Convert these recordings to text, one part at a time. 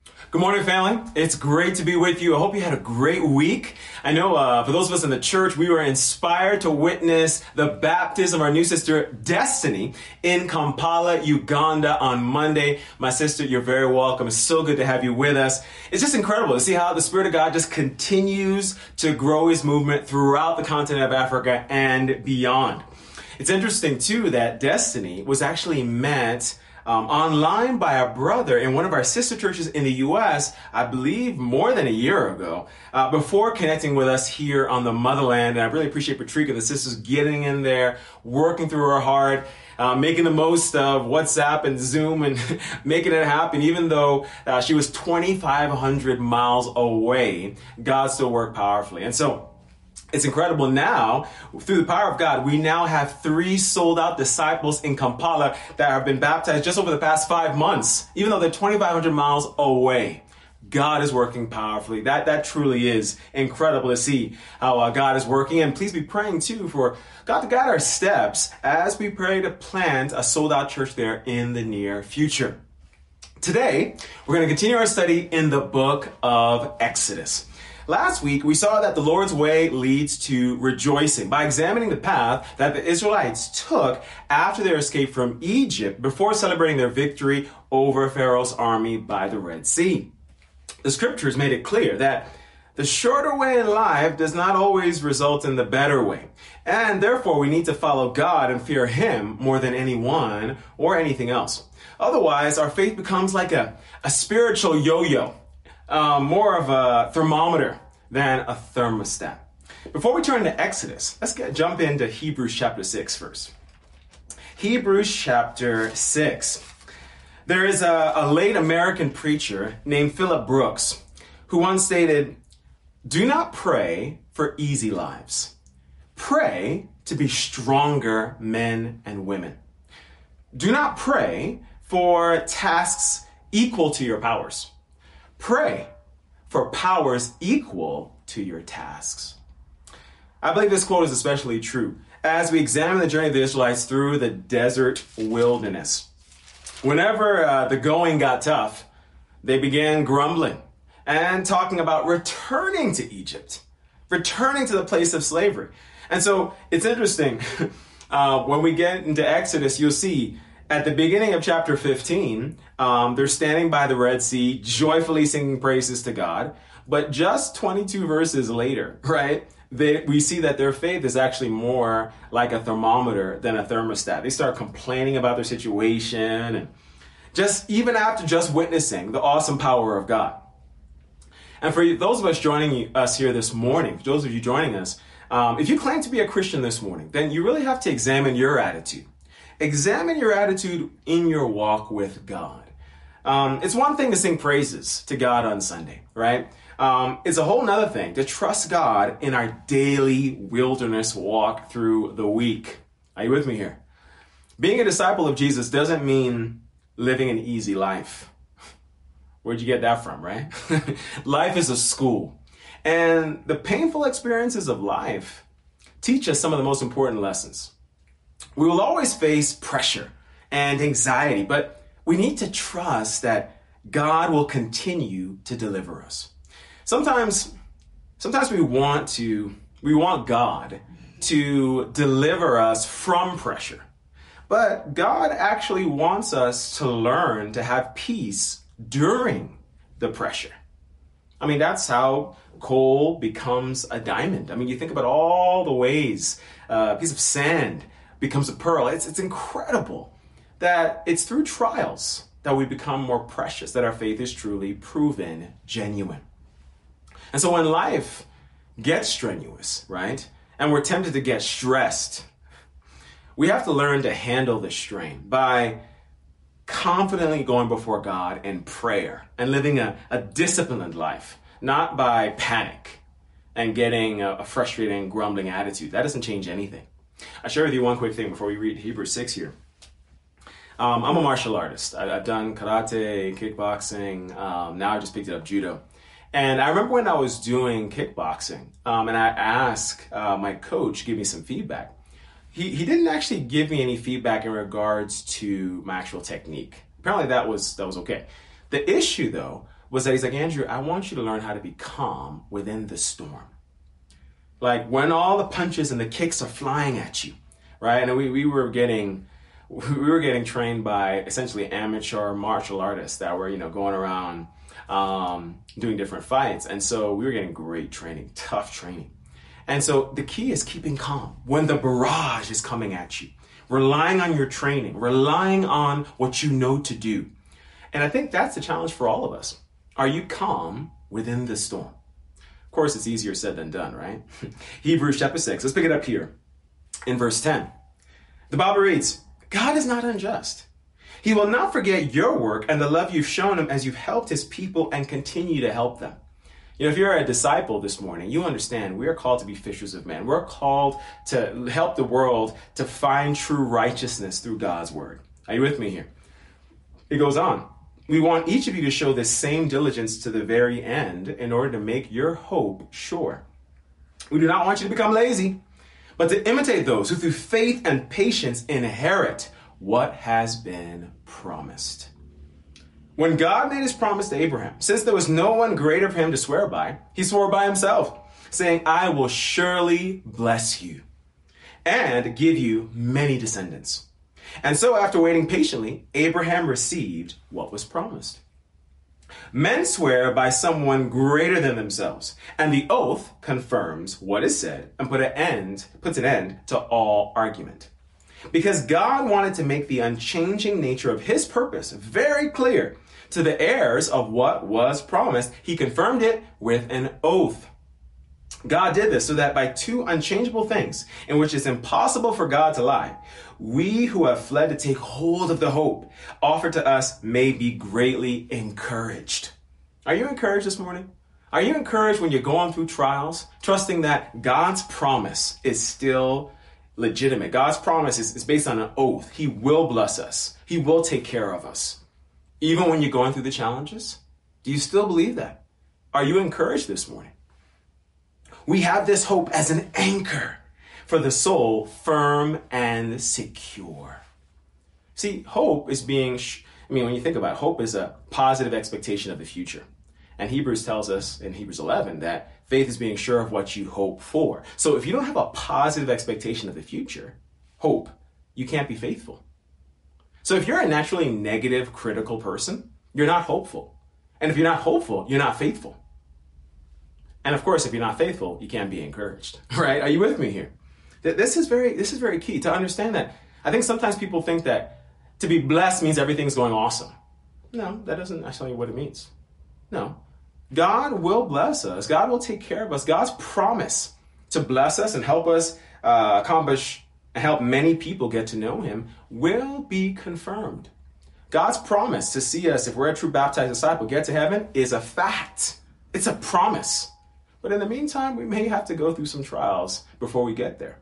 Good morning, family. It's great to be with you. I hope you had a great week. I know for those of us in the church, we were inspired to witness the baptism of our new sister, Destiny, in Kampala, Uganda on Monday. My sister, you're very welcome. It's so good to have you with us. It's just incredible to see how the Spirit of God just continues to grow His movement throughout the continent of Africa and beyond. It's interesting, too, that Destiny was actually met online by a brother in one of our sister churches in the U.S., I believe more than a year ago, before connecting with us here on the motherland. And I really appreciate Patricia, the sisters, getting in there, working through her heart, making the most of WhatsApp and Zoom and making it happen. Even though she was 2,500 miles away, God still worked powerfully. And so it's incredible now, through the power of God, we now have 3 sold-out disciples in Kampala that have been baptized just over the past 5 months, even though they're 2,500 miles away. God is working powerfully. That truly is incredible to see how God is working. And please be praying, too, for God to guide our steps as we pray to plant a sold-out church there in the near future. Today, we're going to continue our study in the book of Exodus. Last week, we saw that the Lord's way leads to rejoicing by examining the path that the Israelites took after their escape from Egypt before celebrating their victory over Pharaoh's army by the Red Sea. The scriptures made it clear that the shorter way in life does not always result in the better way. And therefore, we need to follow God and fear Him more than anyone or anything else. Otherwise, our faith becomes like a spiritual yo-yo. More of a thermometer than a thermostat. Before we turn to Exodus, let's jump into Hebrews chapter 6 first. Hebrews chapter 6. There is a late American preacher named Philip Brooks who once stated, "Do not pray for easy lives. Pray to be stronger men and women. Do not pray for tasks equal to your powers. Pray for powers equal to your tasks." I believe this quote is especially true as we examine the journey of the Israelites through the desert wilderness. Whenever the going got tough, they began grumbling and talking about returning to Egypt, returning to the place of slavery. And so it's interesting, when we get into Exodus, you'll see at the beginning of chapter 15, they're standing by the Red Sea, joyfully singing praises to God. But just 22 verses later, right, we see that their faith is actually more like a thermometer than a thermostat. They start complaining about their situation, and even after just witnessing the awesome power of God. And for those of us joining us here this morning, for those of you joining us, if you claim to be a Christian this morning, then you really have to examine your attitude. Examine your attitude in your walk with God. It's one thing to sing praises to God on Sunday, right? It's a whole nother thing to trust God in our daily wilderness walk through the week. Are you with me here? Being a disciple of Jesus doesn't mean living an easy life. Where'd you get that from, right? Life is a school. And the painful experiences of life teach us some of the most important lessons. We will always face pressure and anxiety, but we need to trust that God will continue to deliver us. Sometimes we want God to deliver us from pressure, but God actually wants us to learn to have peace during the pressure. I mean, that's how coal becomes a diamond. I mean, you think about all the ways a piece of sand becomes a pearl. It's incredible that it's through trials that we become more precious, that our faith is truly proven genuine. And so when life gets strenuous, right, and we're tempted to get stressed, we have to learn to handle the strain by confidently going before God in prayer and living a disciplined life, not by panic and getting a frustrating, grumbling attitude. That doesn't change anything. I'll share with you one quick thing before we read Hebrews 6 here. I'm a martial artist. I've done karate, kickboxing. Now I just picked up judo. And I remember when I was doing kickboxing, and I asked my coach to give me some feedback. He didn't actually give me any feedback in regards to my actual technique. Apparently that was okay. The issue, though, was that he's like, Andrew, I want you to learn how to be calm within the storm. Like when all the punches and the kicks are flying at you, right? And we were getting trained by essentially amateur martial artists that were, going around doing different fights. And so we were getting great training, tough training. And so the key is keeping calm when the barrage is coming at you, relying on your training, relying on what you know to do. And I think that's the challenge for all of us. Are you calm within the storm? Of course, it's easier said than done, right? Hebrews chapter 6. Let's pick it up here in verse 10. The Bible reads, God is not unjust. He will not forget your work and the love you've shown him as you've helped his people and continue to help them. If you're a disciple this morning, you understand we are called to be fishers of men. We're called to help the world to find true righteousness through God's word. Are you with me here? It goes on. We want each of you to show this same diligence to the very end in order to make your hope sure. We do not want you to become lazy, but to imitate those who through faith and patience inherit what has been promised. When God made his promise to Abraham, since there was no one greater for him to swear by, he swore by himself, saying, I will surely bless you and give you many descendants. And so after waiting patiently, Abraham received what was promised. Men swear by someone greater than themselves, and the oath confirms what is said and puts an end to all argument. Because God wanted to make the unchanging nature of his purpose very clear to the heirs of what was promised, he confirmed it with an oath. God did this so that by two unchangeable things, in which it's impossible for God to lie, we who have fled to take hold of the hope offered to us may be greatly encouraged. Are you encouraged this morning? Are you encouraged when you're going through trials, trusting that God's promise is still legitimate? God's promise is based on an oath. He will bless us. He will take care of us. Even when you're going through the challenges? Do you still believe that? Are you encouraged this morning? We have this hope as an anchor for the soul, firm and secure. See, hope is when you think about it, hope is a positive expectation of the future. And Hebrews tells us in Hebrews 11 that faith is being sure of what you hope for. So if you don't have a positive expectation of the future, hope, you can't be faithful. So if you're a naturally negative, critical person, you're not hopeful. And if you're not hopeful, you're not faithful. And of course, if you're not faithful, you can't be encouraged, right? Are you with me here? This is very key to understand that. I think sometimes people think that to be blessed means everything's going awesome. No, that doesn't actually what it means. No, God will bless us. God will take care of us. God's promise to bless us and help us accomplish and help many people get to know him will be confirmed. God's promise to see us, if we're a true baptized disciple, get to heaven is a fact. It's a promise. But in the meantime, we may have to go through some trials before we get there.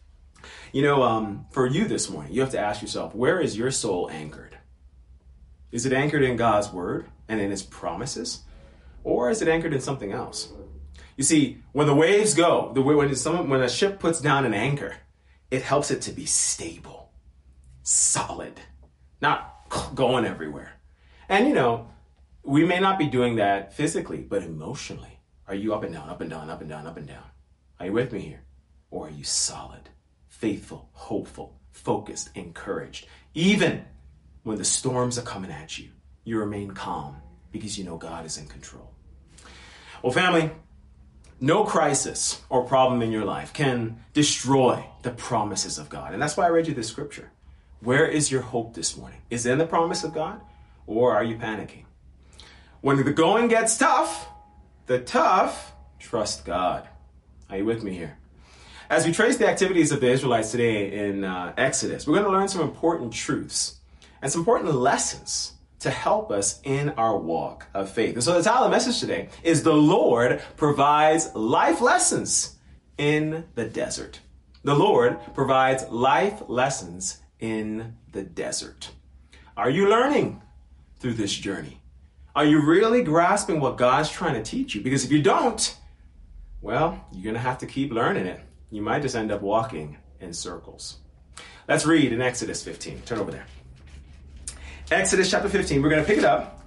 For you this morning, you have to ask yourself, where is your soul anchored? Is it anchored in God's word and in his promises? Or is it anchored in something else? You see, when the waves go, when a ship puts down an anchor, it helps it to be stable, solid, not going everywhere. And, we may not be doing that physically, but emotionally. Are you up and down, up and down, up and down, up and down? Are you with me here? Or are you solid, faithful, hopeful, focused, encouraged? Even when the storms are coming at you, you remain calm because you know God is in control. Well, family, no crisis or problem in your life can destroy the promises of God. And that's why I read you this scripture. Where is your hope this morning? Is it in the promise of God, or are you panicking? When the going gets tough, the tough trust God. Are you with me here? As we trace the activities of the Israelites today in Exodus, we're going to learn some important truths and some important lessons to help us in our walk of faith. And so the title of the message today is The Lord Provides Life Lessons in the Desert. The Lord provides life lessons in the desert. Are you learning through this journey? Are you really grasping what God's trying to teach you? Because if you don't, well, you're going to have to keep learning it. You might just end up walking in circles. Let's read in Exodus 15. Turn over there. Exodus chapter 15. We're going to pick it up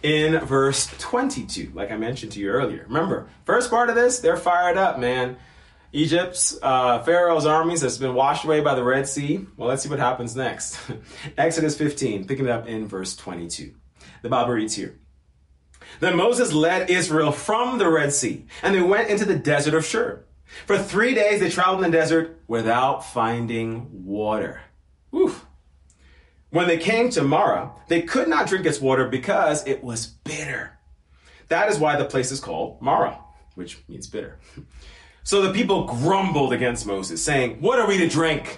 in verse 22, like I mentioned to you earlier. Remember, first part of this, they're fired up, man. Egypt's, Pharaoh's armies has been washed away by the Red Sea. Well, let's see what happens next. Exodus 15, picking it up in verse 22. The Bible reads here. Then Moses led Israel from the Red Sea, and they went into the desert of Shur. For 3 days they traveled in the desert without finding water. Oof. When they came to Marah, they could not drink its water because it was bitter. That is why the place is called Marah, which means bitter. So the people grumbled against Moses, saying, "What are we to drink?"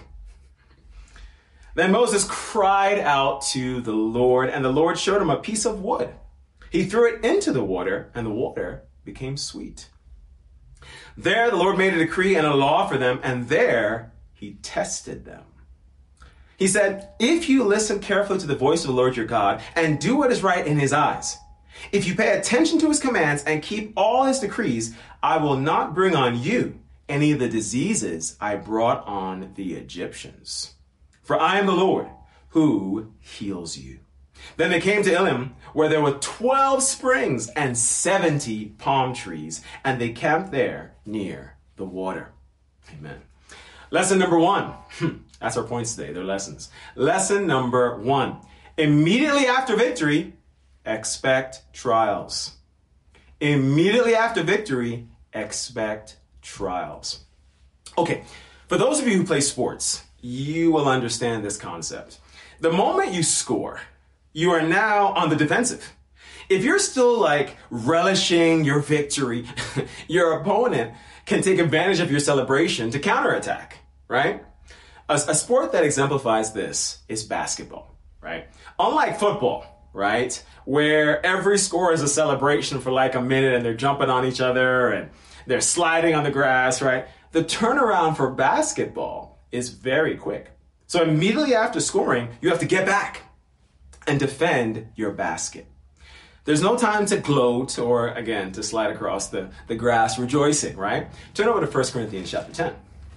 Then Moses cried out to the Lord, and the Lord showed him a piece of wood. He threw it into the water, and the water became sweet. There the Lord made a decree and a law for them, and there he tested them. He said, "If you listen carefully to the voice of the Lord your God and do what is right in his eyes, if you pay attention to his commands and keep all his decrees, I will not bring on you any of the diseases I brought on the Egyptians. For I am the Lord who heals you." Then they came to Elim, where there were 12 springs and 70 palm trees, and they camped there near the water. Amen. Lesson number 1. That's our points today. They're lessons. Lesson number 1. Immediately after victory, expect trials. Immediately after victory, expect trials. Okay, for those of you who play sports, you will understand this concept. The moment you score, you are now on the defensive. If you're still relishing your victory, your opponent can take advantage of your celebration to counterattack, right? A sport that exemplifies this is basketball, right? Unlike football, right? Where every score is a celebration for a minute and they're jumping on each other and they're sliding on the grass, right? The turnaround for basketball is very quick. So immediately after scoring, you have to get back and defend your basket. There's no time to gloat or, again, to slide across the grass rejoicing, right? Turn over to 1 Corinthians chapter 10.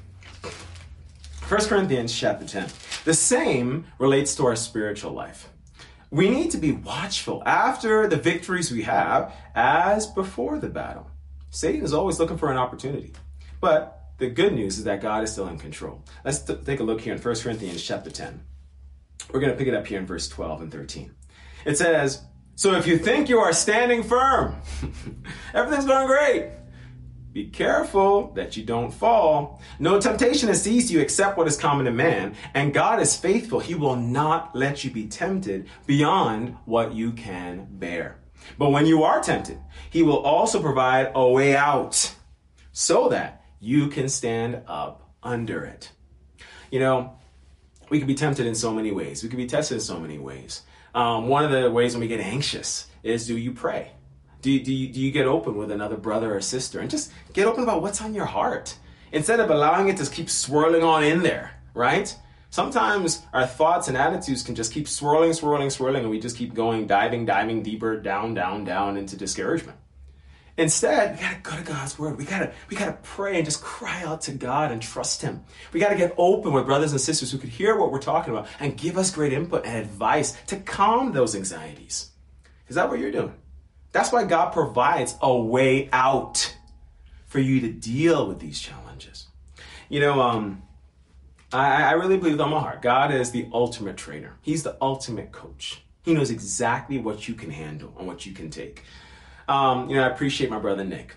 1 Corinthians chapter 10. The same relates to our spiritual life. We need to be watchful after the victories we have as before the battle. Satan is always looking for an opportunity. But the good news is that God is still in control. Let's take a look here in 1 Corinthians chapter 10. We're going to pick it up here in verse 12 and 13. It says, "So if you think you are standing firm, everything's going great. Be careful that you don't fall. No temptation has seized you except what is common to man, and God is faithful. He will not let you be tempted beyond what you can bear. But when you are tempted, he will also provide a way out so that you can stand up under it." You know, we can be tempted in so many ways. We can be tested in so many ways. One of the ways when we get anxious is, do you pray? Do you get open with another brother or sister and just get open about what's on your heart instead of allowing it to keep swirling on in there, right? Sometimes our thoughts and attitudes can just keep swirling, and we just keep going, diving deeper, down into discouragement. Instead, we gotta go to God's word. We gotta pray and just cry out to God and trust him. We gotta get open with brothers and sisters who could hear what we're talking about and give us great input and advice to calm those anxieties. Is that what you're doing? That's why God provides a way out for you to deal with these challenges. You know, I really believe with all my heart, God is the ultimate trainer. He's the ultimate coach. He knows exactly what you can handle and what you can take. I appreciate my brother, Nick.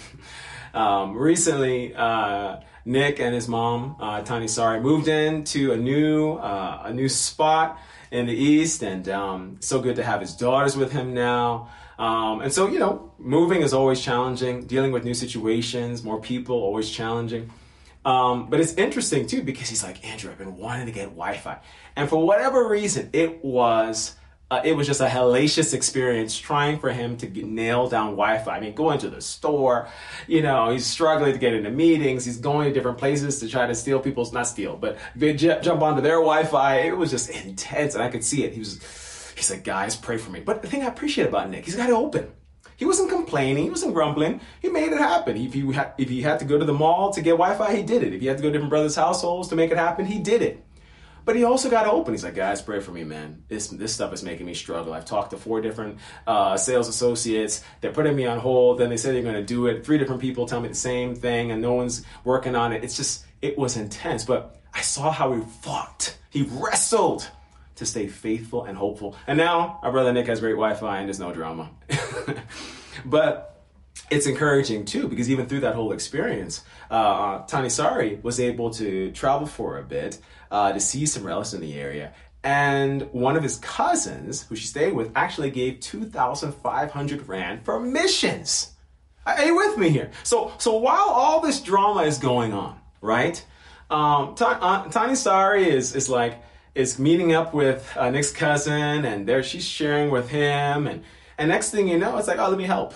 Recently, Nick and his mom, Tani Sari, moved into a new spot in the East, and so good to have his daughters with him now. And so, moving is always challenging, dealing with new situations, more people, always challenging. But it's interesting too, because he's like, "Andrew, I've been wanting to get Wi-Fi." And for whatever reason, it was just a hellacious experience trying for him to nail down Wi-Fi. I mean, going to the store, he's struggling to get into meetings. He's going to different places to try to steal but jump onto their Wi-Fi. It was just intense, and I could see it. He's like, "Guys, pray for me." But the thing I appreciate about Nick, he's got it open. He wasn't complaining. He wasn't grumbling. He made it happen. If he had to go to the mall to get Wi-Fi, he did it. If he had to go to different brothers' households to make it happen, he did it. But he also got open. He's like, guys, pray for me, man. This stuff is making me struggle. I've talked to 4 different sales associates. They're putting me on hold. Then they say they're going to do it. 3 different people tell me the same thing, and no one's working on it. It was intense. But I saw how he fought. He wrestled to stay faithful and hopeful. And now our brother Nick has great Wi-Fi and there's no drama. But it's encouraging too, because even through that whole experience, Tani Sari was able to travel for a bit to see some relatives in the area. And one of his cousins, who she stayed with, actually gave 2,500 Rand for missions. Are you with me here? So while all this drama is going on, right? Tani Sari is meeting up with Nick's cousin, and she's sharing with him, and next thing you know, it's like, oh, let me help.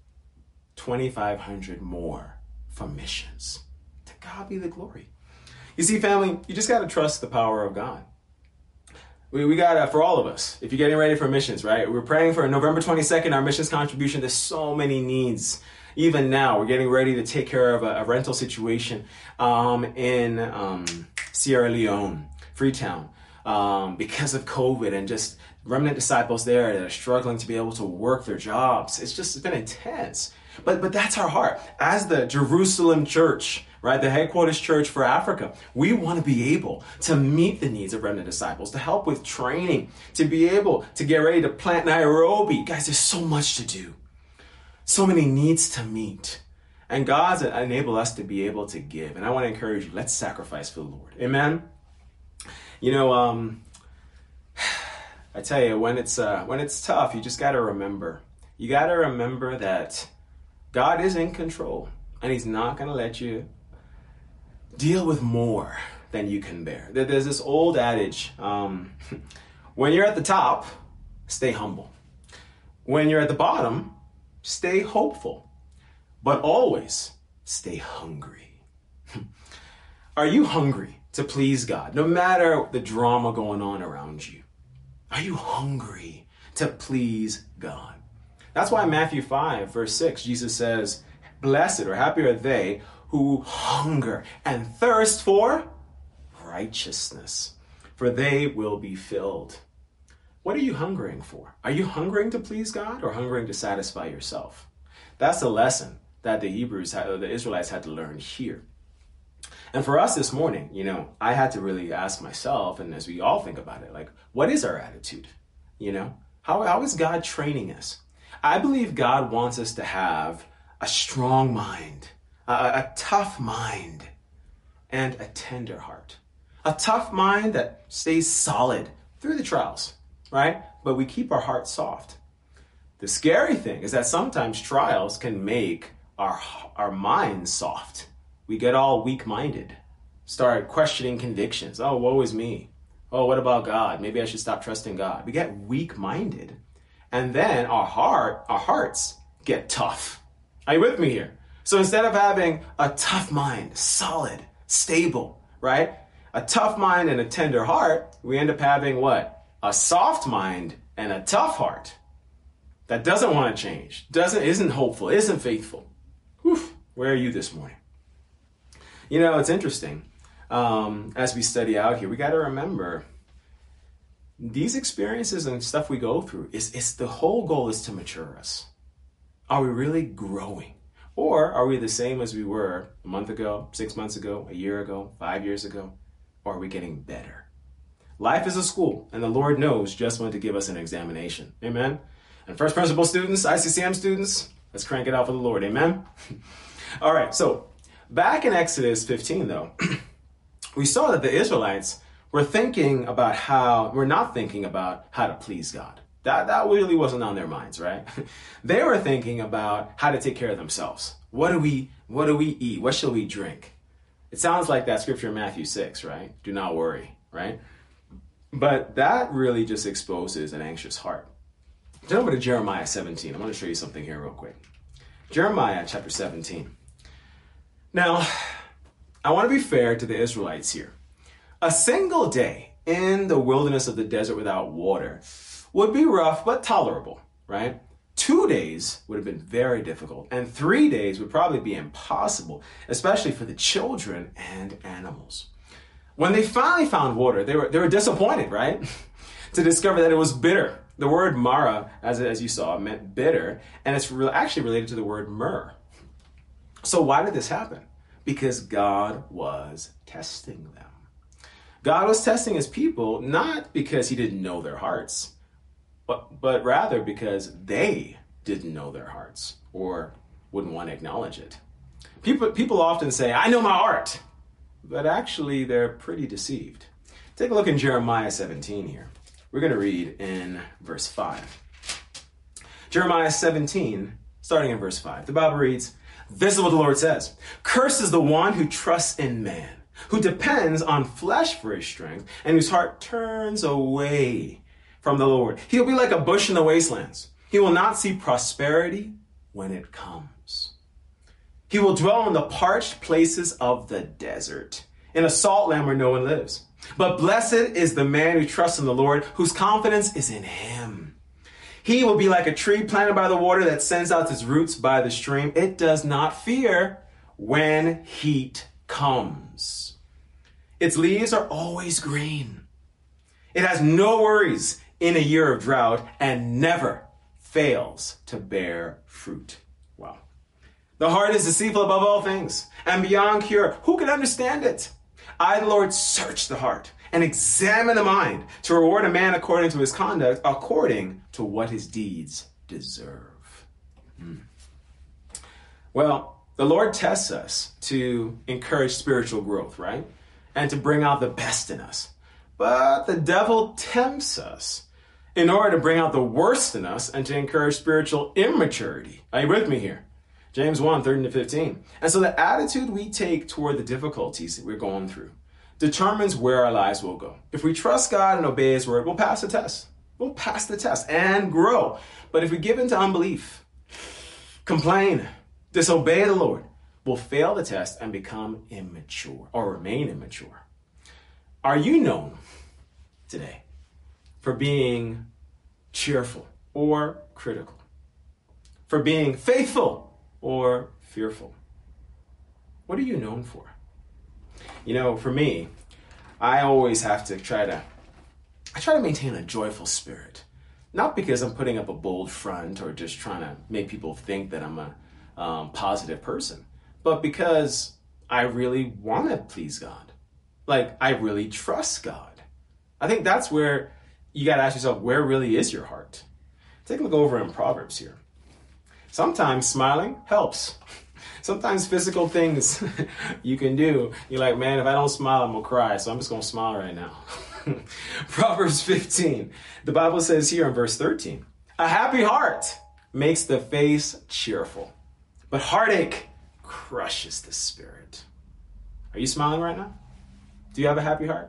2,500 more for missions. To God be the glory. You see, family, you just got to trust the power of God. We got to, for all of us, if you're getting ready for missions, right? We're praying for November 22nd, our missions contribution. There's so many needs. Even now, we're getting ready to take care of a rental situation in Sierra Leone, Freetown, because of COVID and just remnant disciples there that are struggling to be able to work their jobs. It's been intense. But that's our heart. As the Jerusalem church, right, the headquarters church for Africa, we want to be able to meet the needs of remnant disciples, to help with training, to be able to get ready to plant Nairobi. Guys, there's so much to do. So many needs to meet. And God's enabled us to be able to give. And I want to encourage you, let's sacrifice for the Lord. Amen? You know, I tell you, when it's tough, you just got to remember. You got to remember that God is in control, and he's not going to let you deal with more than you can bear. There's this old adage, when you're at the top, stay humble. When you're at the bottom, stay hopeful, but always stay hungry. Are you hungry to please God, no matter the drama going on around you? Are you hungry to please God? That's why in Matthew 5, verse 6, Jesus says, blessed or happy are they who hunger and thirst for righteousness, for they will be filled. What are you hungering for? Are you hungering to please God or hungering to satisfy yourself? That's the lesson that the Israelites had to learn here. And for us this morning, you know, I had to really ask myself, and as we all think about it, like, what is our attitude? You know, how is God training us? I believe God wants us to have a strong mind, a tough mind, and a tender heart. A tough mind that stays solid through the trials, right? But we keep our heart soft. The scary thing is that sometimes trials can make our minds soft. We get all weak-minded, start questioning convictions. Oh, woe is me. Oh, what about God? Maybe I should stop trusting God. We get weak-minded. And then our hearts get tough. Are you with me here? So instead of having a tough mind, solid, stable, right? A tough mind and a tender heart, we end up having what? A soft mind and a tough heart that doesn't want to change, isn't hopeful, isn't faithful. Whew, where are you this morning? You know, it's interesting. As we study out here, we got to remember these experiences and stuff we go through, it's the whole goal is to mature us. Are we really growing? Or are we the same as we were a month ago, 6 months ago, a year ago, 5 years ago? Or are we getting better? Life is a school, and the Lord knows just when to give us an examination. Amen? And first principle students, ICCM students, let's crank it out for the Lord. Amen? All right, so back in Exodus 15, though, we saw that the Israelites were not thinking about how to please God. That really wasn't on their minds, right? They were thinking about how to take care of themselves. What do we eat? What shall we drink? It sounds like that scripture in Matthew 6, right? Do not worry, right? But that really just exposes an anxious heart. Turn over to Jeremiah 17. I'm going to show you something here real quick. Jeremiah chapter 17. Now, I want to be fair to the Israelites here. A single day in the wilderness of the desert without water would be rough, but tolerable, right? 2 days would have been very difficult, and 3 days would probably be impossible, especially for the children and animals. When they finally found water, they were disappointed, right? To discover that it was bitter. The word Mara, as you saw, meant bitter, and it's actually related to the word myrrh. So why did this happen? Because God was testing them. God was testing his people, not because he didn't know their hearts, but rather because they didn't know their hearts or wouldn't want to acknowledge it. People often say, I know my heart, but actually they're pretty deceived. Take a look in Jeremiah 17 here. We're going to read in verse 5. Jeremiah 17, starting in verse 5. The Bible reads, this is what the Lord says. Cursed is the one who trusts in man, who depends on flesh for his strength, and whose heart turns away from the Lord. He'll be like a bush in the wastelands. He will not see prosperity when it comes. He will dwell in the parched places of the desert, in a salt land where no one lives. But blessed is the man who trusts in the Lord, whose confidence is in him. He will be like a tree planted by the water that sends out its roots by the stream. It does not fear when heat comes. Its leaves are always green. It has no worries in a year of drought and never fails to bear fruit. Wow. The heart is deceitful above all things and beyond cure. Who can understand it? I, the Lord, search the heart and examine the mind to reward a man according to his conduct, according to what his deeds deserve. Well, the Lord tests us to encourage spiritual growth, right? And to bring out the best in us. But the devil tempts us in order to bring out the worst in us and to encourage spiritual immaturity. Are you with me here? James 1:13-15. And so the attitude we take toward the difficulties that we're going through determines where our lives will go. If we trust God and obey his word, we'll pass the test. We'll pass the test and grow. But if we give into unbelief, complain, disobey the Lord, we'll fail the test and become immature or remain immature. Are you known today for being cheerful or critical? For being faithful or fearful? What are you known for? You know, for me, I always have to try to maintain a joyful spirit. Not because I'm putting up a bold front or just trying to make people think that I'm a positive person, but because I really want to please God. Like, I really trust God. I think that's where you got to ask yourself, where really is your heart? Take a look over in Proverbs here. Sometimes smiling helps. Sometimes physical things you can do. You're like, man, if I don't smile, I'm going to cry. So I'm just going to smile right now. Proverbs 15. The Bible says here in verse 13, a happy heart makes the face cheerful, but heartache crushes the spirit. Are you smiling right now? Do you have a happy heart?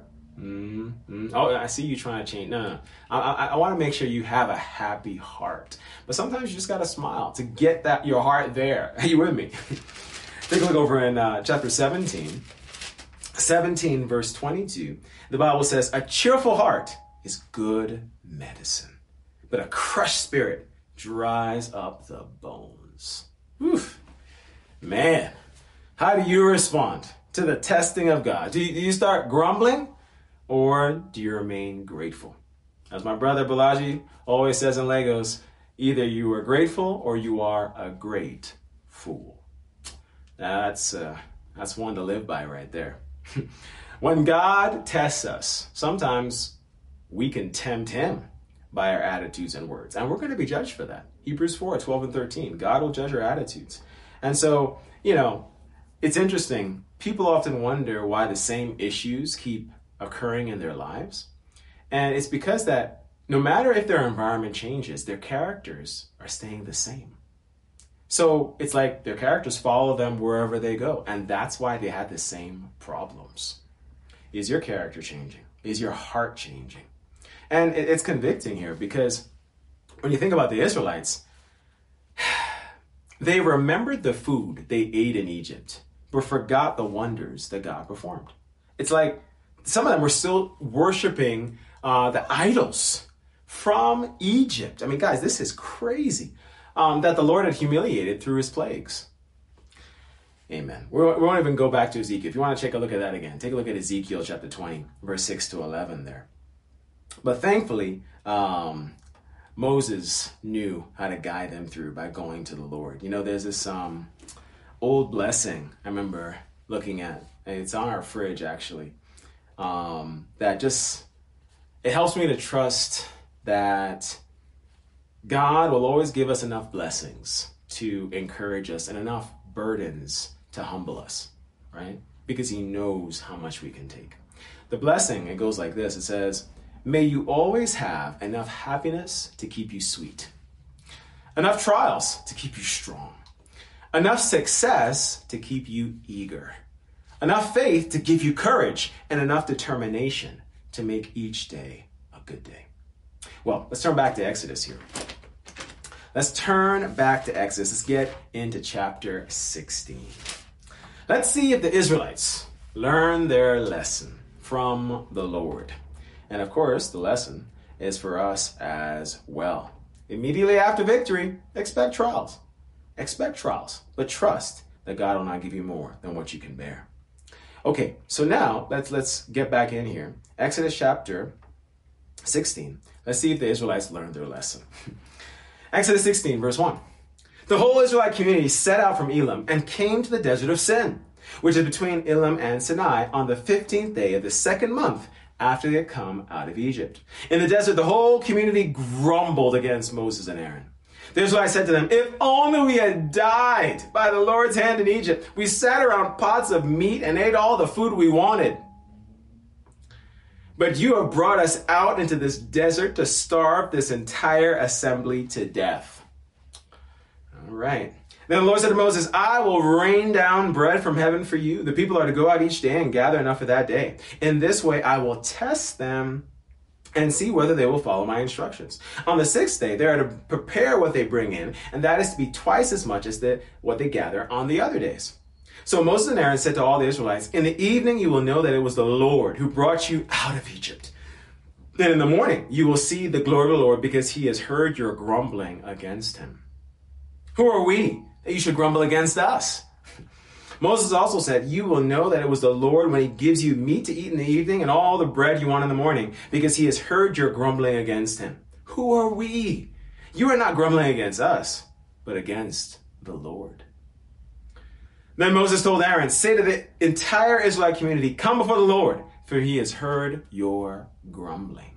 Oh, I see you trying to change. No. I want to make sure you have a happy heart. But sometimes you just got to smile to get your heart there. Are you with me? Take a look over in chapter 17 verse 22. The Bible says, a cheerful heart is good medicine, but a crushed spirit dries up the bones. Oof. Man, how do you respond to the testing of God? Do you start grumbling? Or do you remain grateful? As my brother Balaji always says in Legos, either you are grateful or you are a great fool. That's one to live by right there. When God tests us, sometimes we can tempt him by our attitudes and words. And we're going to be judged for that. Hebrews 4:12-13. God will judge our attitudes. And so, it's interesting. People often wonder why the same issues keep occurring in their lives. And it's because that no matter if their environment changes, their characters are staying the same. So it's like their characters follow them wherever they go. And that's why they had the same problems. Is your character changing? Is your heart changing? And it's convicting here because when you think about the Israelites, they remembered the food they ate in Egypt, but forgot the wonders that God performed. It's like some of them were still worshiping the idols from Egypt. I mean, guys, this is crazy that the Lord had humiliated through his plagues. Amen. We won't even go back to Ezekiel. If you want to take a look at that again, take a look at Ezekiel chapter 20, verse 6 to 11 there. But thankfully, Moses knew how to guide them through by going to the Lord. You know, there's this old blessing I remember looking at. It's on our fridge, actually. That just, it helps me to trust that God will always give us enough blessings to encourage us and enough burdens to humble us, right? Because he knows how much we can take. The blessing, it goes like this. It says, may you always have enough happiness to keep you sweet, enough trials to keep you strong, enough success to keep you eager, enough faith to give you courage, and enough determination to make each day a good day. Well, let's turn back to Exodus here. Let's turn back to Exodus. Let's get into chapter 16. Let's see if the Israelites learn their lesson from the Lord. And of course, the lesson is for us as well. Immediately after victory, expect trials. Expect trials, but trust that God will not give you more than what you can bear. Okay, so now let's get back in here. Exodus chapter 16. Let's see if the Israelites learned their lesson. Exodus 16, verse 1. The whole Israelite community set out from Elim and came to the desert of Sin, which is between Elim and Sinai, on the 15th day of the second month after they had come out of Egypt. In the desert, the whole community grumbled against Moses and Aaron. The Israelites said to them, if only we had died by the Lord's hand in Egypt. We sat around pots of meat and ate all the food we wanted. But you have brought us out into this desert to starve this entire assembly to death. All right. Then the Lord said to Moses, I will rain down bread from heaven for you. The people are to go out each day and gather enough for that day. In this way, I will test them and see whether they will follow my instructions. On the sixth day, they are to prepare what they bring in, and that is to be twice as much as what they gather on the other days. So Moses and Aaron said to all the Israelites, in the evening you will know that it was the Lord who brought you out of Egypt. Then in the morning you will see the glory of the Lord, because he has heard your grumbling against him. Who are we that you should grumble against us? Moses also said, you will know that it was the Lord when he gives you meat to eat in the evening and all the bread you want in the morning, because he has heard your grumbling against him. Who are we? You are not grumbling against us, but against the Lord. Then Moses told Aaron, say to the entire Israelite community, come before the Lord, for he has heard your grumbling.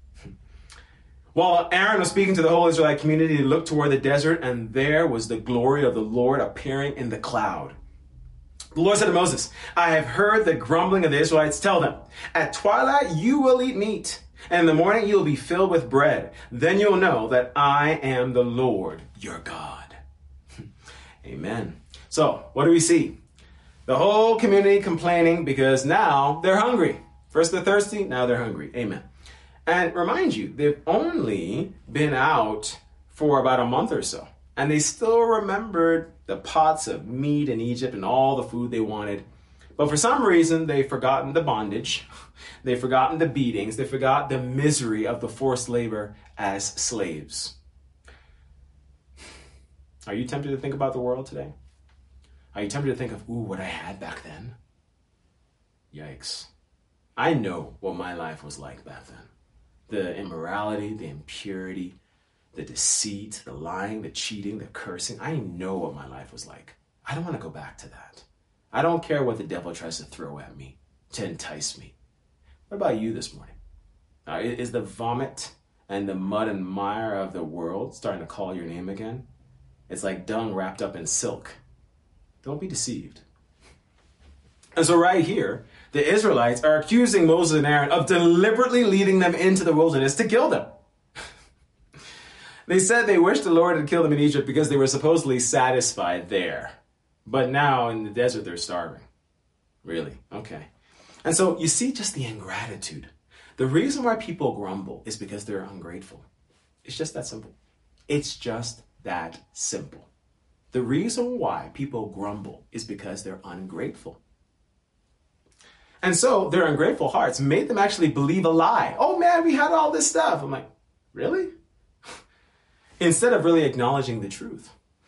While Aaron was speaking to the whole Israelite community, he looked toward the desert, and there was the glory of the Lord appearing in the cloud. The Lord said to Moses, I have heard the grumbling of the Israelites. Tell them, at twilight you will eat meat, and in the morning you will be filled with bread. Then you'll know that I am the Lord your God. Amen. So, what do we see? The whole community complaining because now they're hungry. First they're thirsty, now they're hungry. Amen. And remind you, they've only been out for about a month or so. And they still remembered the pots of meat in Egypt and all the food they wanted. But for some reason, they've forgotten the bondage. They've forgotten the beatings. They forgot the misery of the forced labor as slaves. Are you tempted to think about the world today? Are you tempted to think of, what I had back then? Yikes. I know what my life was like back then. The immorality, the impurity, the deceit, the lying, the cheating, the cursing. I know what my life was like. I don't want to go back to that. I don't care what the devil tries to throw at me to entice me. What about you this morning? Is the vomit and the mud and mire of the world starting to call your name again? It's like dung wrapped up in silk. Don't be deceived. And so right here, the Israelites are accusing Moses and Aaron of deliberately leading them into the wilderness to kill them. They said they wished the Lord had killed them in Egypt because they were supposedly satisfied there. But now in the desert, they're starving. Really? Okay. And so you see just the ingratitude. The reason why people grumble is because they're ungrateful. It's just that simple. It's just that simple. The reason why people grumble is because they're ungrateful. And so their ungrateful hearts made them actually believe a lie. Oh man, we had all this stuff. I'm like, really? Instead of really acknowledging the truth.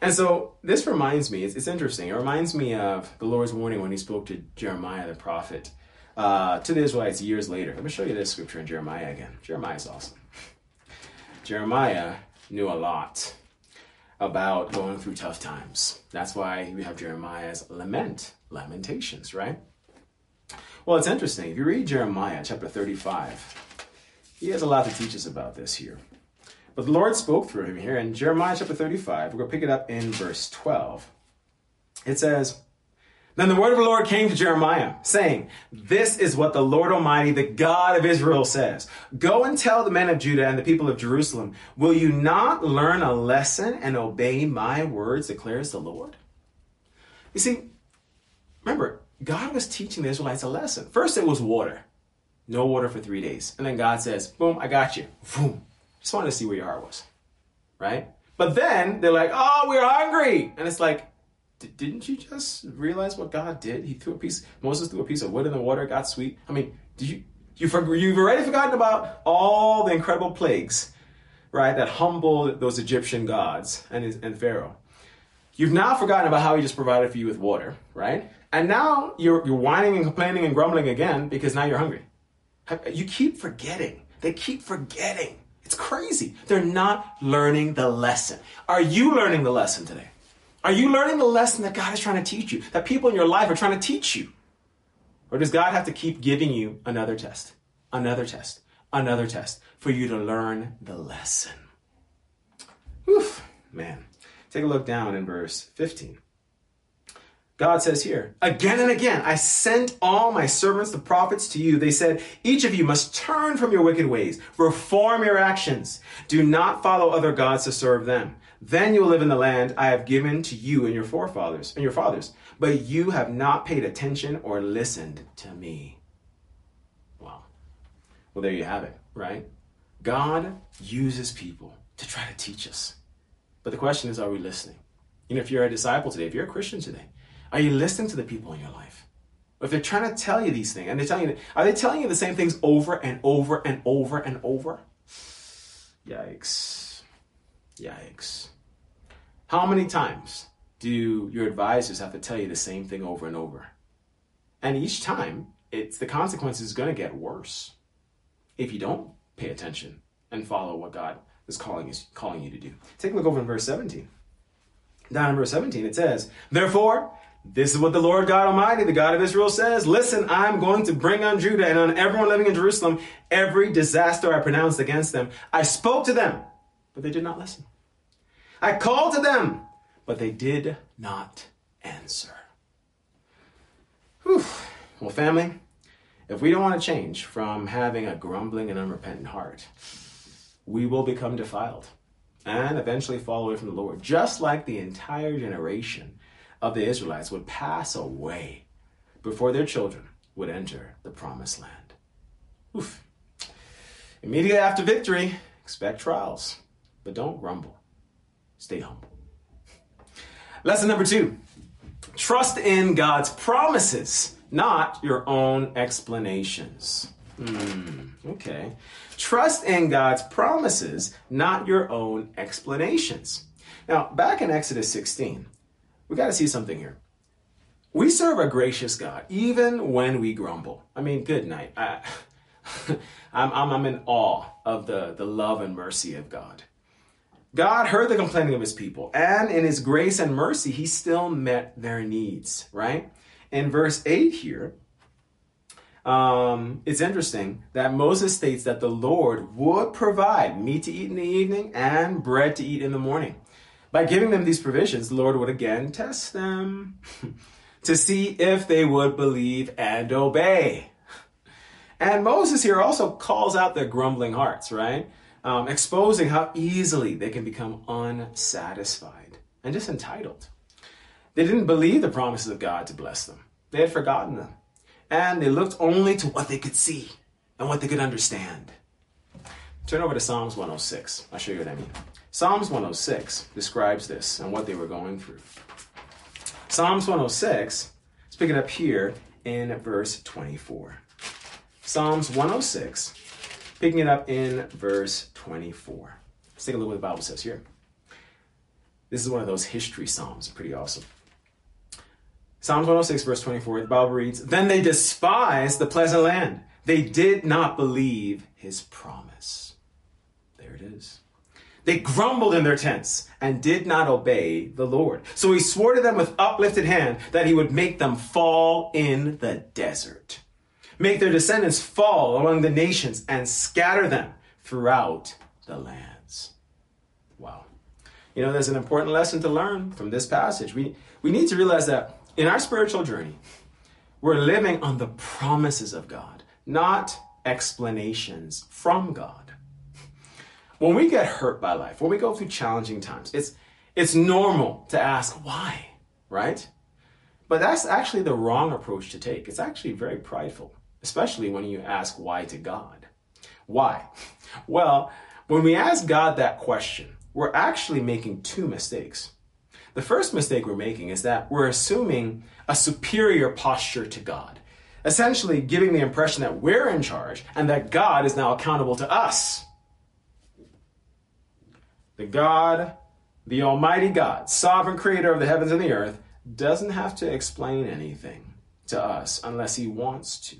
And so this reminds me, it's interesting. It reminds me of the Lord's warning when he spoke to Jeremiah the prophet, to the Israelites years later. Let me show you this scripture in Jeremiah again. Jeremiah is awesome. Jeremiah knew a lot about going through tough times. That's why we have Jeremiah's lamentations, right? Well, it's interesting. If you read Jeremiah chapter 35, he has a lot to teach us about this here. But the Lord spoke through him here in Jeremiah chapter 35. We're going to pick it up in verse 12. It says, "Then the word of the Lord came to Jeremiah, saying, This is what the Lord Almighty, the God of Israel, says. Go and tell the men of Judah and the people of Jerusalem, will you not learn a lesson and obey my words, declares the Lord?" You see, remember, God was teaching the Israelites a lesson. First, it was water. No water for 3 days. And then God says, boom, I got you. Boom. Just wanted to see where your heart was, right? But then they're like, oh, we're hungry. And it's like, didn't you just realize what God did? Moses threw a piece of wood in the water, it got sweet. I mean, you've already forgotten about all the incredible plagues, right, that humbled those Egyptian gods and Pharaoh. You've now forgotten about how he just provided for you with water, right? And now you're whining and complaining and grumbling again because now you're hungry. You keep forgetting. They keep forgetting. It's crazy. They're not learning the lesson. Are you learning the lesson today? Are you learning the lesson that God is trying to teach you, that people in your life are trying to teach you? Or does God have to keep giving you another test for you to learn the lesson? Whew, man. Take a look down in verse 15. God says here, "Again and again, I sent all my servants, the prophets, to you. They said, each of you must turn from your wicked ways, reform your actions. Do not follow other gods to serve them. Then you will live in the land I have given to you and your forefathers and your fathers. But you have not paid attention or listened to me." Wow. Well, there you have it, right? God uses people to try to teach us. But the question is, are we listening? If you're a disciple today, if you're a Christian today, are you listening to the people in your life? Or if they're trying to tell you these things, and are they telling you the same things over and over and over and over? Yikes. Yikes. How many times do your advisors have to tell you the same thing over and over? And each time, the consequence is going to get worse if you don't pay attention and follow what God is calling you to do. Take a look over in verse 17. Down in verse 17, it says, "Therefore, this is what the Lord God Almighty, the God of Israel, says. Listen, I'm going to bring on Judah and on everyone living in Jerusalem every disaster I pronounced against them. I spoke to them, but they did not listen. I called to them, but they did not answer." Whew. Well, family, if we don't want to change from having a grumbling and unrepentant heart, we will become defiled and eventually fall away from the Lord, just like the entire generation of the Israelites would pass away before their children would enter the promised land. Oof. Immediately after victory, expect trials, but don't grumble. Stay humble. Lesson number 2, trust in God's promises, not your own explanations. Okay. Trust in God's promises, not your own explanations. Now, back in Exodus 16, we got to see something here. We serve a gracious God, even when we grumble. I mean, good night. I'm in awe of the love and mercy of God. God heard the complaining of his people, and in his grace and mercy, he still met their needs, right? In verse 8 here, it's interesting that Moses states that the Lord would provide meat to eat in the evening and bread to eat in the morning. By giving them these provisions, the Lord would again test them to see if they would believe and obey. And Moses here also calls out their grumbling hearts, right? Exposing how easily they can become unsatisfied and just entitled. They didn't believe the promises of God to bless them. They had forgotten them. And they looked only to what they could see and what they could understand. Turn over to Psalms 106. I'll show you what I mean. Psalms 106 describes this and what they were going through. Psalms 106, let's pick it up here in verse 24. Psalms 106, picking it up in verse 24. Let's take a look at what the Bible says here. This is one of those history psalms. Pretty awesome. Psalms 106, verse 24, the Bible reads, "Then they despised the pleasant land. They did not believe his promise." There it is. They grumbled in their tents and did not obey the Lord. So he swore to them with uplifted hand that he would make them fall in the desert, make their descendants fall among the nations, and scatter them throughout the lands. Wow. There's an important lesson to learn from this passage. We need to realize that in our spiritual journey, we're living on the promises of God, not explanations from God. When we get hurt by life, when we go through challenging times, it's normal to ask why, right? But that's actually the wrong approach to take. It's actually very prideful, especially when you ask why to God. Why? Well, when we ask God that question, we're actually making two mistakes. The first mistake we're making is that we're assuming a superior posture to God, essentially giving the impression that we're in charge and that God is now accountable to us. The Almighty God, sovereign creator of the heavens and the earth, doesn't have to explain anything to us unless he wants to.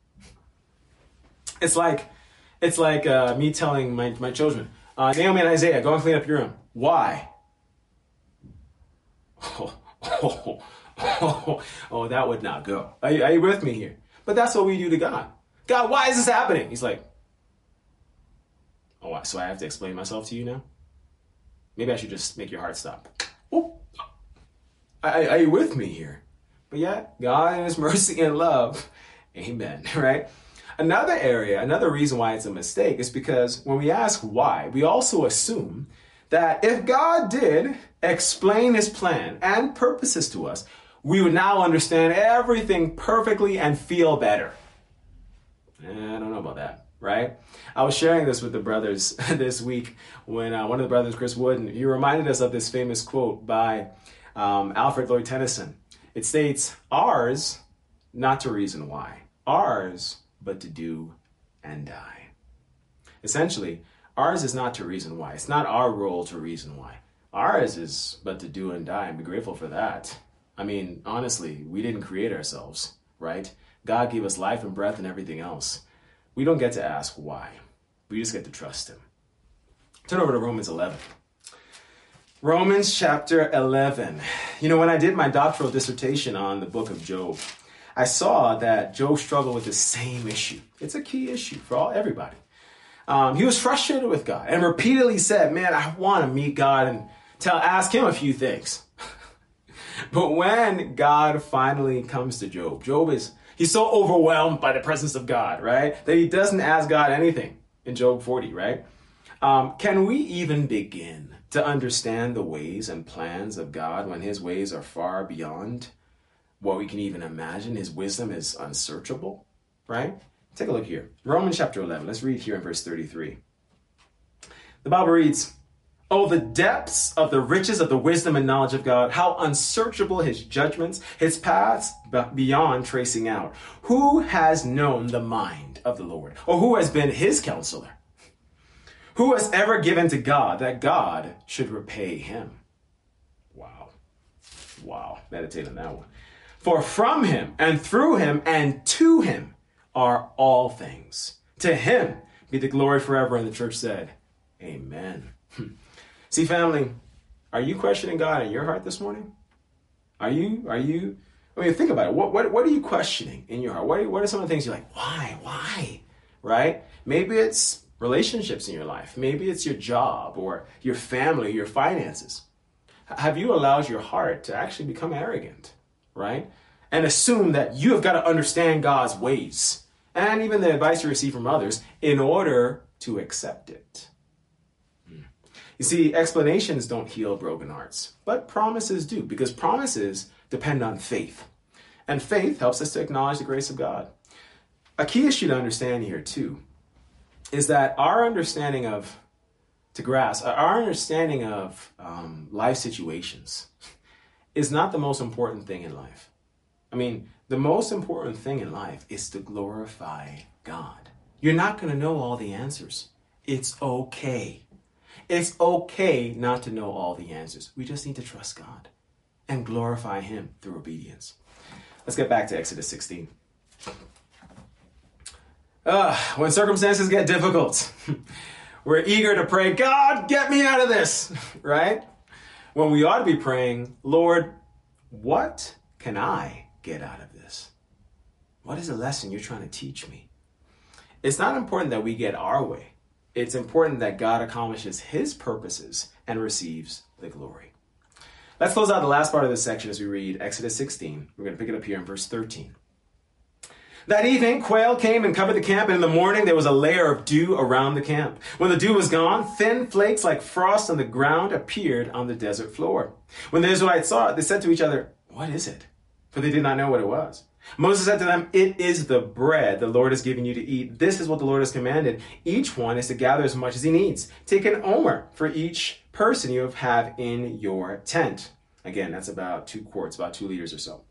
It's like me telling my children, Naomi and Isaiah, go and clean up your room. Why? Oh, that would not go. Are you with me here? But that's what we do to God. God, why is this happening? He's like, oh, so I have to explain myself to you now? Maybe I should just make your heart stop. Oh, are you with me here? But yet, God in his mercy and love, amen, right? Another reason why it's a mistake is because when we ask why, we also assume that if God did explain his plan and purposes to us, we would now understand everything perfectly and feel better. I don't know about that, right? I was sharing this with the brothers this week when one of the brothers, Chris Wooden, he reminded us of this famous quote by Alfred Lloyd Tennyson. It states, "Ours, not to reason why. Ours, but to do and die." Essentially, ours is not to reason why. It's not our role to reason why. Ours is but to do and die, and be grateful for that. I mean, honestly, we didn't create ourselves, right? God gave us life and breath and everything else. We don't get to ask why. We just get to trust him. Turn over to Romans 11. Romans chapter 11. When I did my doctoral dissertation on the book of Job, I saw that Job struggled with the same issue. It's a key issue for everybody. He was frustrated with God and repeatedly said, man, I want to meet God and ask him a few things. But when God finally comes to Job, he's so overwhelmed by the presence of God, right? That he doesn't ask God anything in Job 40, right? Can we even begin to understand the ways and plans of God when his ways are far beyond what we can even imagine? His wisdom is unsearchable, right? Take a look here. Romans chapter 11. Let's read here in verse 33. The Bible reads, "Oh, the depths of the riches of the wisdom and knowledge of God, how unsearchable his judgments, his paths beyond tracing out. Who has known the mind of the Lord? Or who has been his counselor? Who has ever given to God that God should repay him?" Wow. Meditate on that one. "For from him and through him and to him are all things. To him be the glory forever." And the church said, amen. See, family, are you questioning God in your heart this morning? Are you? Think about it. What are you questioning in your heart? What are some of the things you're like, why? Right? Maybe it's relationships in your life. Maybe it's your job or your family, your finances. Have you allowed your heart to actually become arrogant, right? And assume that you have got to understand God's ways and even the advice you receive from others in order to accept it. You see, explanations don't heal broken hearts, but promises do, because promises depend on faith. And faith helps us to acknowledge the grace of God. A key issue to understand here, too, is that our understanding of life situations is not the most important thing in life. I mean, the most important thing in life is to glorify God. You're not going to know all the answers. It's okay. It's okay not to know all the answers. We just need to trust God and glorify him through obedience. Let's get back to Exodus 16. When circumstances get difficult, we're eager to pray, God, get me out of this, right? When we ought to be praying, Lord, what can I get out of this? What is the lesson you're trying to teach me? It's not important that we get our way. It's important that God accomplishes his purposes and receives the glory. Let's close out the last part of this section as we read Exodus 16. We're going to pick it up here in verse 13. That evening, quail came and covered the camp, and in the morning there was a layer of dew around the camp. When the dew was gone, thin flakes like frost on the ground appeared on the desert floor. When the Israelites saw it, they said to each other, what is it? For they did not know what it was. Moses said to them, it is the bread the Lord has given you to eat. This is what the Lord has commanded. Each one is to gather as much as he needs. Take an omer for each person you have in your tent. Again, that's about 2 quarts, about 2 liters or so.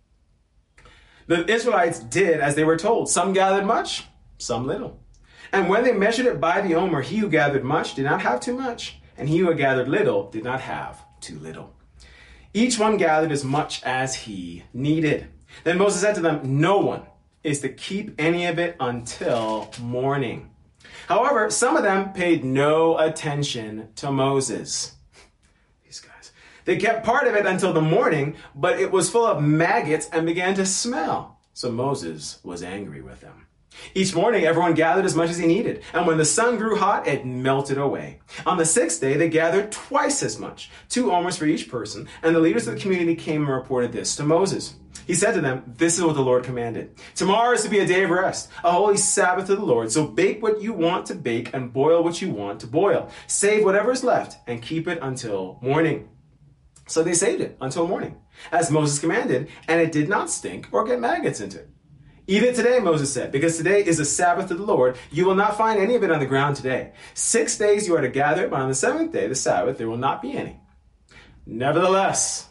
The Israelites did as they were told. Some gathered much, some little. And when they measured it by the omer, he who gathered much did not have too much, and he who gathered little did not have too little. Each one gathered as much as he needed. Then Moses said to them, no one is to keep any of it until morning. However, some of them paid no attention to Moses. These guys. They kept part of it until the morning, but it was full of maggots and began to smell. So Moses was angry with them. Each morning, everyone gathered as much as he needed. And when the sun grew hot, it melted away. On the 6th day, they gathered twice as much, 2 omers for each person. And the leaders of the community came and reported this to Moses. He said to them, this is what the Lord commanded. Tomorrow is to be a day of rest, a holy Sabbath to the Lord. So bake what you want to bake and boil what you want to boil. Save whatever is left and keep it until morning. So they saved it until morning, as Moses commanded, and it did not stink or get maggots into it. Eat it today, Moses said, because today is a Sabbath to the Lord. You will not find any of it on the ground today. 6 days you are to gather it, but on the 7th day, the Sabbath, there will not be any. Nevertheless,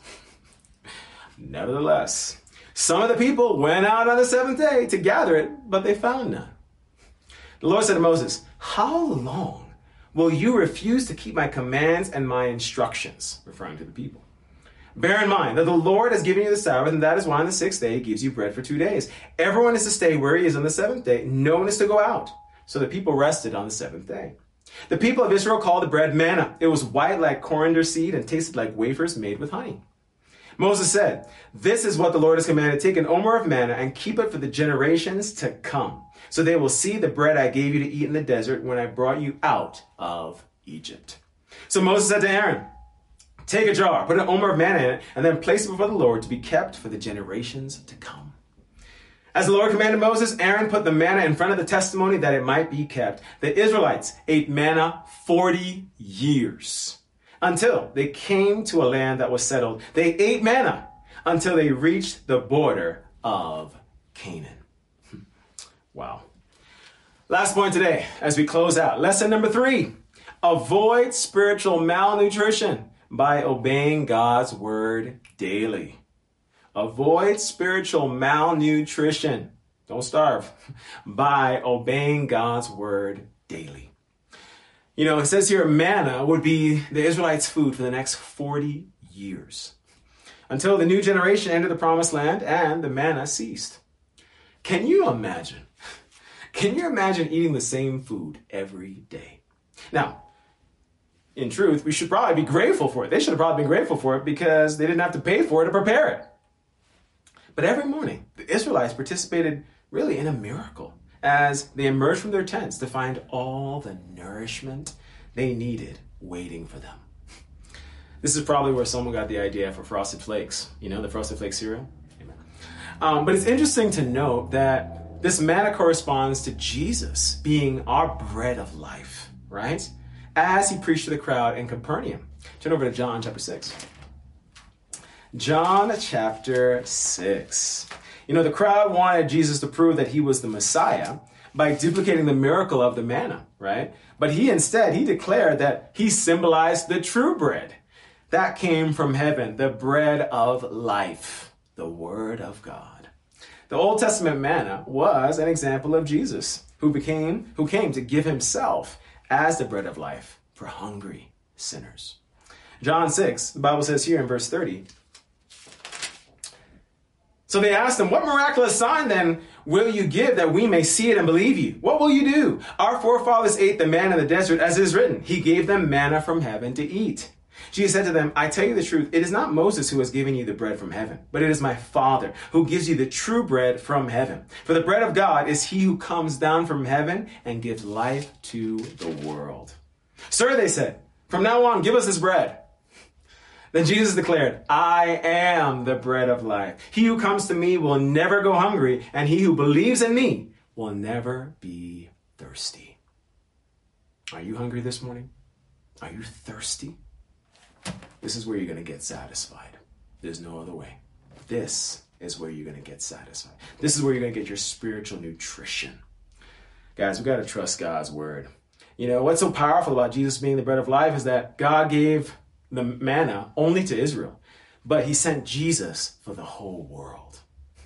some of the people went out on the 7th day to gather it, but they found none. The Lord said to Moses, how long will you refuse to keep my commands and my instructions? Referring to the people. Bear in mind that the Lord has given you the Sabbath, and that is why on the 6th day he gives you bread for 2 days. Everyone is to stay where he is on the 7th day. No one is to go out. So the people rested on the 7th day. The people of Israel called the bread manna. It was white like coriander seed and tasted like wafers made with honey. Moses said, this is what the Lord has commanded. Take an omer of manna and keep it for the generations to come. So they will see the bread I gave you to eat in the desert when I brought you out of Egypt. So Moses said to Aaron, take a jar, put an omer of manna in it, and then place it before the Lord to be kept for the generations to come. As the Lord commanded Moses, Aaron put the manna in front of the testimony that it might be kept. The Israelites ate manna 40 years until they came to a land that was settled. They ate manna until they reached the border of Canaan. Wow. Last point today as we close out. Lesson number 3, avoid spiritual malnutrition by obeying God's word daily. Avoid spiritual malnutrition. Don't starve. By obeying God's word daily. You know, it says here manna would be the Israelites' food for the next 40 years until the new generation entered the promised land and the manna ceased. Can you imagine? Can you imagine eating the same food every day? Now, in truth, we should probably be grateful for it. They should have probably been grateful for it because they didn't have to pay for it to prepare it. But every morning, the Israelites participated really in a miracle as they emerged from their tents to find all the nourishment they needed waiting for them. This is probably where someone got the idea for Frosted Flakes. You know, the Frosted Flakes cereal? Amen. But it's interesting to note that this manna corresponds to Jesus being our bread of life, right? As he preached to the crowd in Capernaum. Turn over to John chapter 6. John chapter 6. You know, the crowd wanted Jesus to prove that he was the Messiah by duplicating the miracle of the manna, right? But he declared that he symbolized the true bread that came from heaven, the bread of life, the word of God. The Old Testament manna was an example of Jesus, who came to give himself as the bread of life for hungry sinners. John 6, the Bible says here in verse 30, so they asked him, what miraculous sign then will you give that we may see it and believe you? What will you do? Our forefathers ate the manna in the desert, as it is written. He gave them manna from heaven to eat. Jesus said to them, I tell you the truth, it is not Moses who has given you the bread from heaven, but it is my Father who gives you the true bread from heaven. For the bread of God is he who comes down from heaven and gives life to the world. Sir, they said, from now on, give us this bread. Then Jesus declared, I am the bread of life. He who comes to me will never go hungry, and he who believes in me will never be thirsty. Are you hungry this morning? Are you thirsty? This is where you're going to get satisfied. There's no other way. This is where you're going to get satisfied. This is where you're going to get your spiritual nutrition. Guys, we got to trust God's word. You know, what's so powerful about Jesus being the bread of life is that God gave the manna only to Israel, but he sent Jesus for the whole world.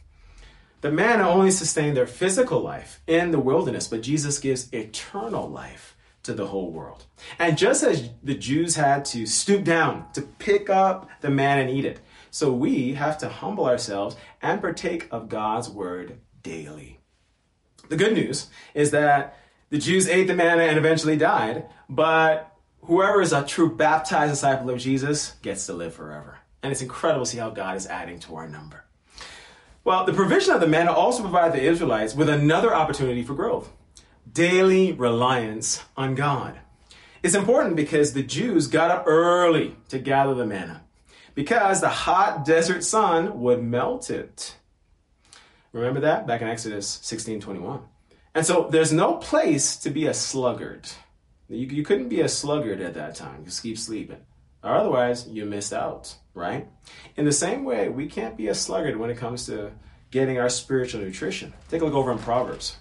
The manna only sustained their physical life in the wilderness, but Jesus gives eternal life to the whole world. And just as the Jews had to stoop down to pick up the manna and eat it, so we have to humble ourselves and partake of God's word daily. The good news is that the Jews ate the manna and eventually died, but whoever is a true baptized disciple of Jesus gets to live forever. And it's incredible to see how God is adding to our number. Well, the provision of the manna also provided the Israelites with another opportunity for growth: daily reliance on God. It's important because the Jews got up early to gather the manna, because the hot desert sun would melt it. Remember that back in Exodus 16:21. And so there's no place to be a sluggard. You couldn't be a sluggard at that time. Just keep sleeping. Or otherwise, you missed out, right? In the same way, we can't be a sluggard when it comes to getting our spiritual nutrition. Take a look over in Proverbs.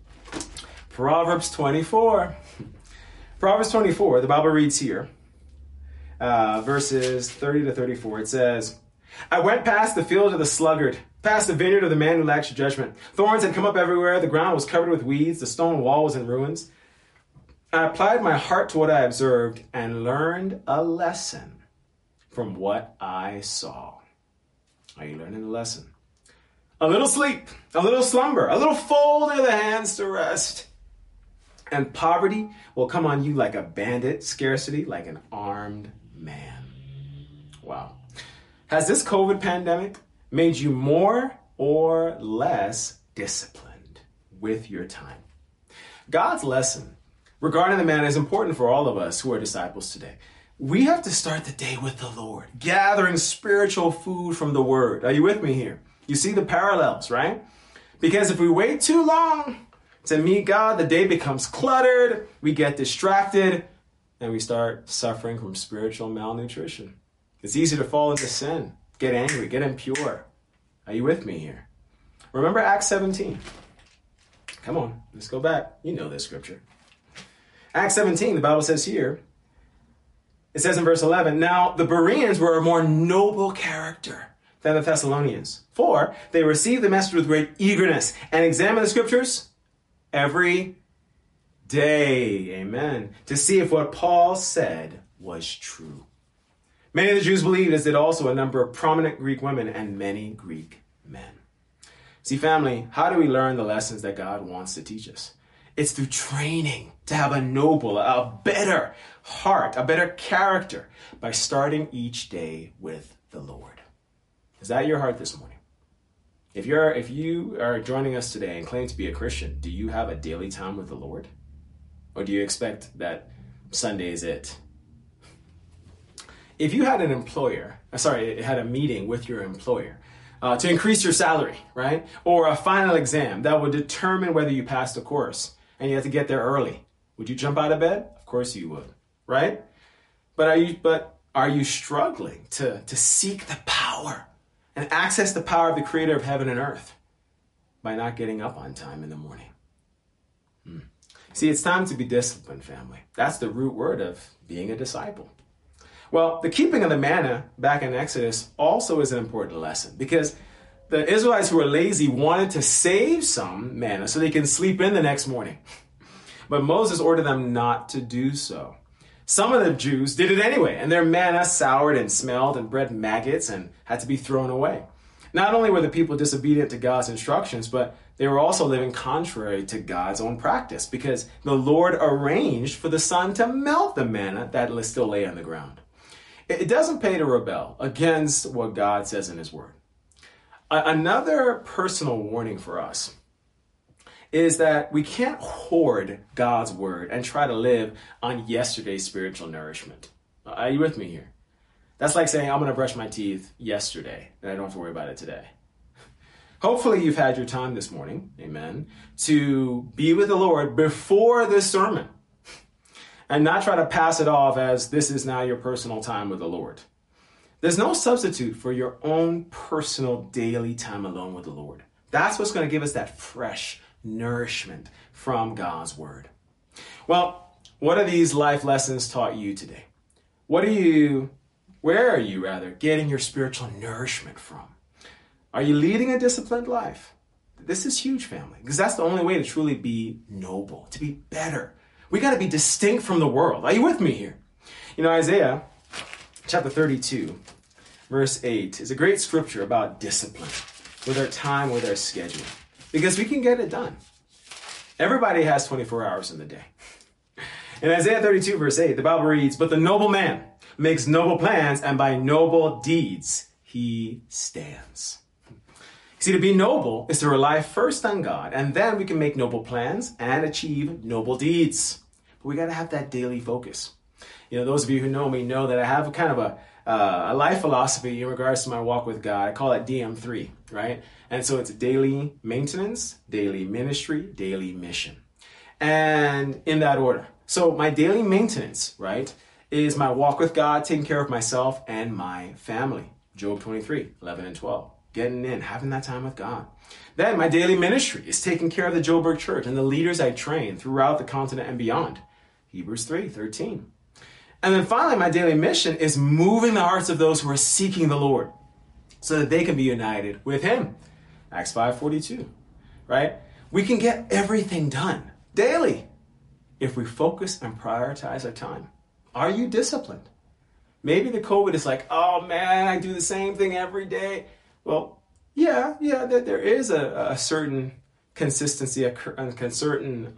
Proverbs 24. Proverbs 24, the Bible reads here, verses 30 to 34. It says, I went past the field of the sluggard, past the vineyard of the man who lacks judgment. Thorns had come up everywhere. The ground was covered with weeds. The stone wall was in ruins. I applied my heart to what I observed and learned a lesson from what I saw. Are you learning a lesson? A little sleep, a little slumber, a little fold of the hands to rest. And poverty will come on you like a bandit, scarcity like an armed man. Wow. Has this COVID pandemic made you more or less disciplined with your time? God's lesson regarding the manna is important for all of us who are disciples today. We have to start the day with the Lord, gathering spiritual food from the Word. Are you with me here? You see the parallels, right? Because if we wait too long to meet God, the day becomes cluttered, we get distracted, and we start suffering from spiritual malnutrition. It's easy to fall into sin, get angry, get impure. Are you with me here? Remember Acts 17. Come on, let's go back. You know this scripture. Acts 17, the Bible says here, it says in verse 11, now the Bereans were a more noble character than the Thessalonians, for they received the message with great eagerness and examined the scriptures every day, amen, to see if what Paul said was true. Many of the Jews believed, as did also a number of prominent Greek women and many Greek men. See, family, how do we learn the lessons that God wants to teach us? It's through training to have a noble, a better heart, a better character by starting each day with the Lord. Is that your heart this morning? If you are joining us today and claim to be a Christian, do you have a daily time with the Lord? Or do you expect that Sunday is it? If you had had a meeting with your employer to increase your salary, right? Or a final exam that would determine whether you passed the course and you had to get there early, would you jump out of bed? Of course you would, right? But are you struggling to seek the power and access the power of the creator of heaven and earth by not getting up on time in the morning? See, it's time to be disciplined, family. That's the root word of being a disciple. Well, the keeping of the manna back in Exodus also is an important lesson, because the Israelites who were lazy wanted to save some manna so they can sleep in the next morning. But Moses ordered them not to do so. Some of the Jews did it anyway, and their manna soured and smelled and bred maggots and had to be thrown away. Not only were the people disobedient to God's instructions, but they were also living contrary to God's own practice, because the Lord arranged for the sun to melt the manna that still lay on the ground. It doesn't pay to rebel against what God says in his word. Another personal warning for us is that we can't hoard God's word and try to live on yesterday's spiritual nourishment. Are you with me here? That's like saying, I'm going to brush my teeth yesterday, and I don't have to worry about it today. Hopefully you've had your time this morning, amen, to be with the Lord before this sermon and not try to pass it off as this is now your personal time with the Lord. There's no substitute for your own personal daily time alone with the Lord. That's what's going to give us that fresh nourishment from God's word. Well, what are these life lessons taught you today? Where are you getting your spiritual nourishment from? Are you leading a disciplined life? This is huge, family, because that's the only way to truly be noble, to be better. We got to be distinct from the world. Are you with me here? You know, Isaiah chapter 32, verse 8 is a great scripture about discipline with our time, with our schedule, because we can get it done. Everybody has 24 hours in the day. In Isaiah 32, verse 8, the Bible reads, "But the noble man makes noble plans, and by noble deeds he stands." See, to be noble is to rely first on God, and then we can make noble plans and achieve noble deeds. But we got to have that daily focus. You know, those of you who know me know that I have kind of a life philosophy in regards to my walk with God. I call it DM3, right? And so it's daily maintenance, daily ministry, daily mission. And in that order. So my daily maintenance, right, is my walk with God, taking care of myself and my family. Job 23, 11 and 12. Getting in, having that time with God. Then my daily ministry is taking care of the Joburg Church and the leaders I train throughout the continent and beyond. Hebrews 3, 13. And then finally, my daily mission is moving the hearts of those who are seeking the Lord so that they can be united with him. Acts 5:42, right? We can get everything done daily if we focus and prioritize our time. Are you disciplined? Maybe the COVID is like, oh man, I do the same thing every day. Well, yeah, there is a certain consistency, a certain,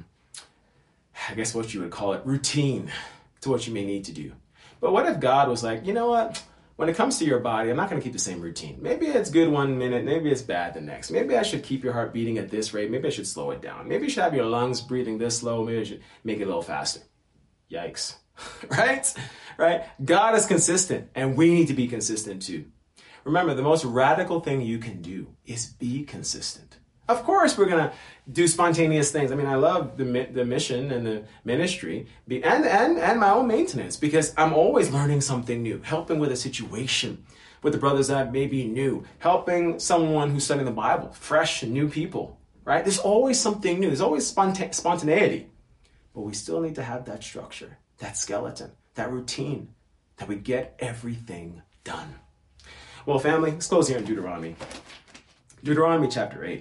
I guess what you would call it, routine to what you may need to do. But what if God was like, you know what? When it comes to your body, I'm not going to keep the same routine. Maybe it's good one minute, maybe it's bad the next. Maybe I should keep your heart beating at this rate. Maybe I should slow it down. Maybe you should have your lungs breathing this slow. Maybe I should make it a little faster. Yikes. Right? God is consistent, and we need to be consistent too. Remember, the most radical thing you can do is be consistent. Of course, we're going to do spontaneous things. I mean, I love the mission and the ministry and my own maintenance, because I'm always learning something new, helping with a situation with the brothers that may be new, helping someone who's studying the Bible, fresh and new people, right? There's always something new. There's always spontaneity. But we still need to have that structure, that skeleton, that routine, that we get everything done. Well, family, let's close here in Deuteronomy. Deuteronomy chapter 8. It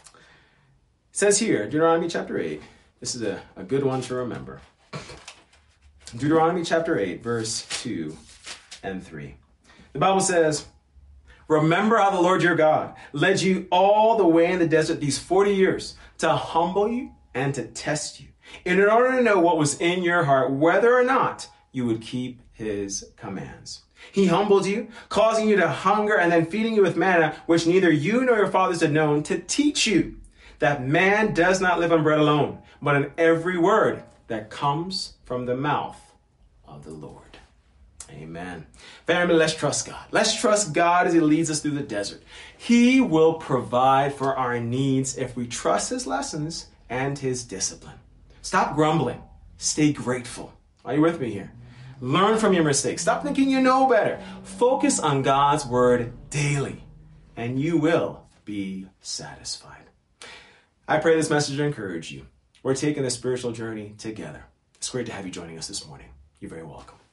says here, Deuteronomy chapter 8, this is a good one to remember. Deuteronomy chapter 8, verse 2 and 3. The Bible says, "Remember how the Lord your God led you all the way in the desert these 40 years to humble you and to test you, in order to know what was in your heart, whether or not you would keep his commands. He humbled you, causing you to hunger, and then feeding you with manna, which neither you nor your fathers had known, to teach you that man does not live on bread alone, but on every word that comes from the mouth of the Lord." Amen. Family, let's trust God. Let's trust God as he leads us through the desert. He will provide for our needs if we trust his lessons and his discipline. Stop grumbling. Stay grateful. Are you with me here? Learn from your mistakes. Stop thinking you know better. Focus on God's word daily, and you will be satisfied. I pray this message will encourage you. We're taking a spiritual journey together. It's great to have you joining us this morning. You're very welcome.